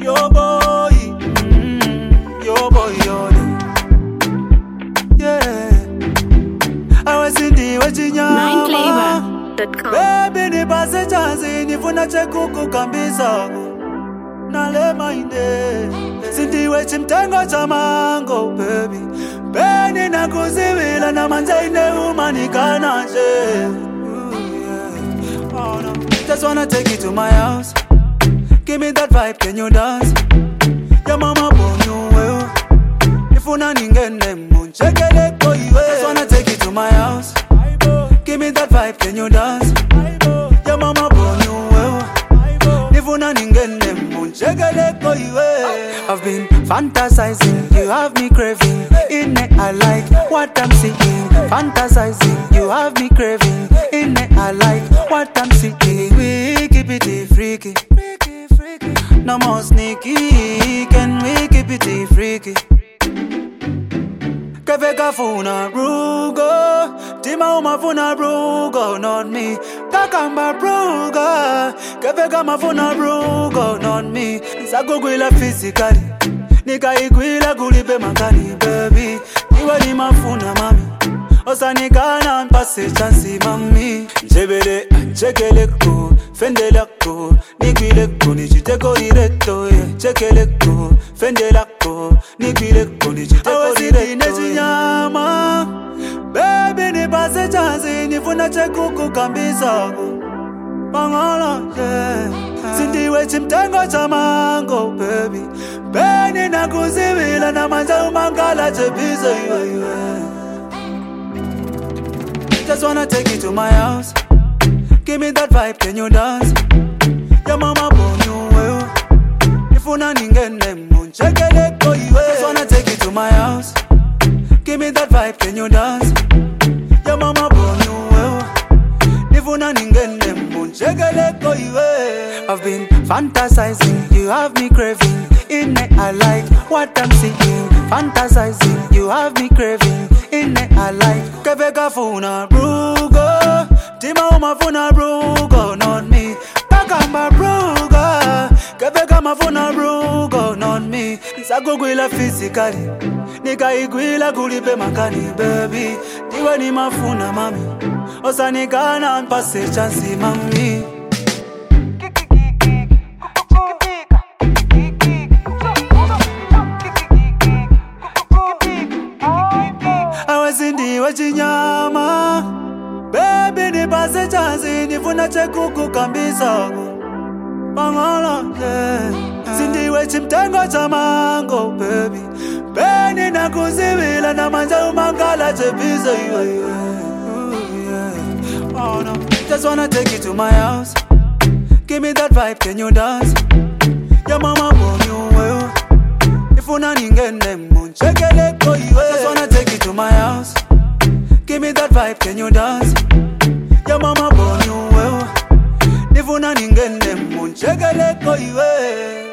Yo boy, yo boy, yo. Yeah. I was in the wajinyama. Mindflavor.com. Baby ni pase chance nifuna chekuku kambisa. Nale mainde. Sindiwe chimtengo cha mango baby. Beni na kuzibila na manjaine umanikana je. Oh no. Just wanna take you to my house. Give me that vibe, can you dance? Your mama born you well. If una ningene munchekele ko iwe. Just wanna take you to my house. Give me that vibe, can you dance? Your mama born you well. If una ningene munchekele ko iwe. I've been fantasizing, you have me craving. In it I like what I'm seeing. Fantasizing, you have me craving. In it I like what I'm seeking. We keep it freaky. No more sneaky, can we keep it freaky? Kefeka funa brugo, tima umafuna brugo, not me. Kakamba brugo, kefeka mafuna brugo, not me. Sakugwila physically, nika igwila gulipe makani, baby. Iwe ni mafuna mami, osanikana mpase chansi mami. Njebele anchekeleko, fendelako, nigwileko, nijiteko direto, chekeleko, fendelako, nigwileko, nijiteko direto. Nyama, baby ni pase chance, nifuna chekuku kambisa. Bangala, yeah. Sindiwe chimtengo cha mango, baby. Beni na kuzibila na manja umangala chebizo, yeah. Just wanna take you to my house. Give me that vibe, can you dance? Your mama born you well. If una ningene munchekele ko iwe. Just wanna take you to my house. Give me that vibe, can you dance? Your mama born you well. If una ningene munchekele ko iwe. I've been fantasizing, you have me craving. In it I like what I'm seeing. Fantasizing, you have me craving. In it I like kefeka funa brugo, tima umafuna brugo, not me. Kakamba brugo, kefeka mafuna brugo, not me. Sakugwila physically, nika igwila gulipe makani, baby. Diwe ni mafuna mami, osanikana mpase chansi mami. Wajinyama, baby ni pase chance, nifuna chekuku kambisa. Bangala, yeah. Sindiwe chimtengo cha mango, baby. Beni na kuzibila na manja umangala chebizo, yeah. Oh no. Just wanna take you to my house. Give me that vibe, can you dance? Your mama born you well. If una ningene munchekele ko iwe. Just wanna take you to my house. Give me that vibe, can you dance? Your mama born you well. If una ningene munchekele ko iwe.